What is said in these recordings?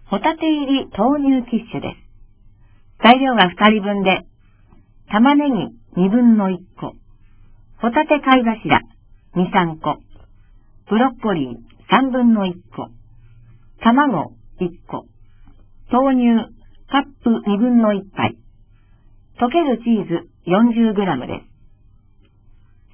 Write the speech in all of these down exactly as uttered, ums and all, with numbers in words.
ホタテ入り豆乳キッシュです。材料がふたりぶんで、玉ねぎにぶんのいっこ、ホタテ貝柱に、さんこ、ブロッコリーさんぶんのいっこ、卵いっこ、豆乳カップにぶんのいっぱい、溶けるチーズ よんじゅうグラム です。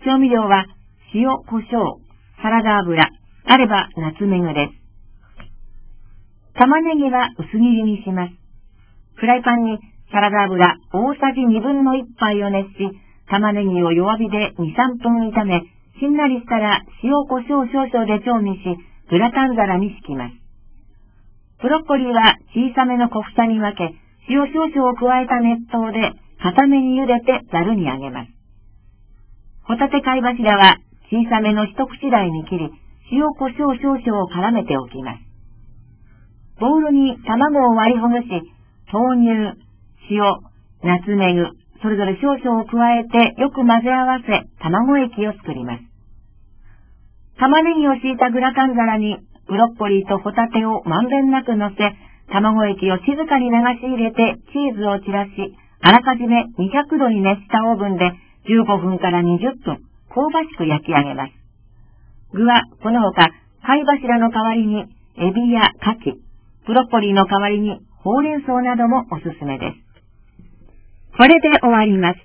調味料は塩、胡椒、サラダ油、あればナツメグです。玉ねぎは薄切りにします。フライパンにサラダ油大さじにぶんのいっぱいを熱し、玉ねぎを弱火でに、さんぷん炒め、しんなりしたら塩胡椒少々で調味し、グラタン皿に敷きます。ブロッコリーは小さめの小房に分け、塩少々を加えた熱湯で固めに茹でてざるにあげます。ホタテ貝柱は小さめの一口大に切り、塩胡椒少々を絡めておきます。ボウルに卵を割りほぐし、豆乳、塩、ナツメグ、それぞれ少々を加えてよく混ぜ合わせ、卵液を作ります。玉ねぎを敷いたグラタン皿にブロッコリーとホタテをまんべんなく乗せ、卵液を静かに流し入れてチーズを散らし、あらかじめにひゃくどに熱したオーブンでじゅうごふんからにじゅっぷん香ばしく焼き上げます。具はこのほか貝柱の代わりにエビやカキ、ブロッコリーの代わりにほうれん草などもおすすめです。これで終わります。